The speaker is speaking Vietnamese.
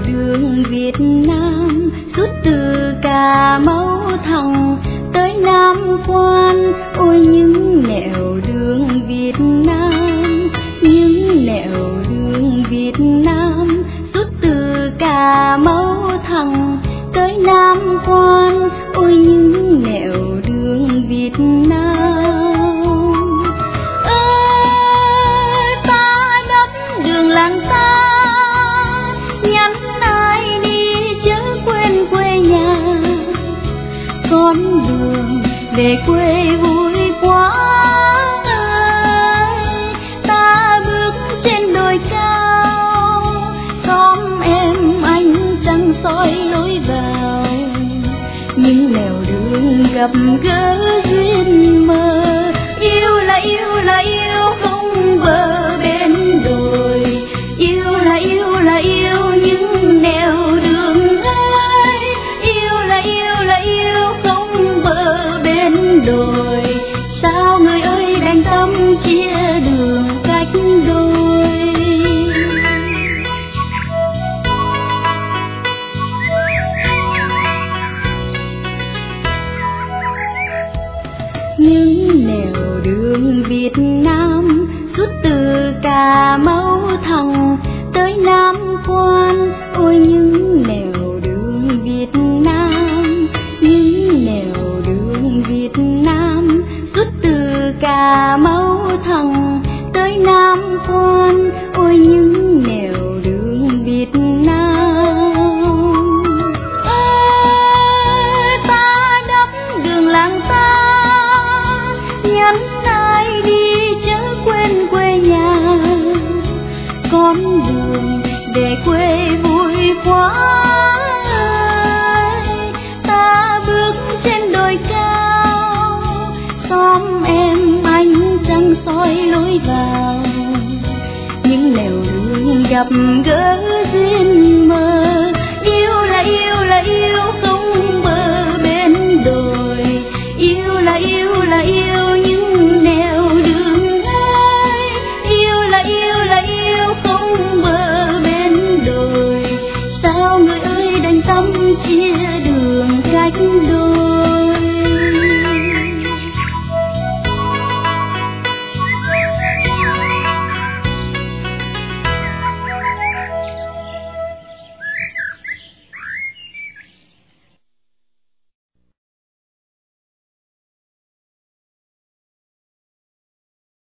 đường Việt Nam, suốt từ Cà Mau thẳng tới Nam Quan. Ôi những nẻo đường Việt Nam, những nẻo đường Việt Nam, suốt từ Cà Mau thẳng tới Nam Quan. Ôi những nẻo đường Việt Nam ơi, ta đắp đường làng ta, nhắn ai đi chớ quên quê nhà. Con đường về quê vui quá ơi, ta bước trên đồi cao, xóm em anh trăng soi lối vào. Những nẻo đường gặp gỡ duyên mơ, yêu là yêu không bờ bên đồi, yêu là yêu những nẻo đường ơi, yêu là yêu không bờ bên đồi. Sao người ơi đành tâm chia đường cách đôi. Những nẻo đường Việt Nam, suốt từ Cà Mau thẳng tới Nam Quan. Ôi những nẻo đường Việt Nam, những nẻo đường Việt Nam, suốt từ Cà Mau thẳng tới Nam Quan. Ôi những nẻo đường Việt Nam ơi, ta đắp đường làng ta, nhắn ai đi chớ quên quê nhà. Con đường về quê vui quá ơi, ta bước trên đồi cao, xóm em anh trăng soi lối vào. Những nẻo đường gặp gỡ duyên mơ, yêu là yêu không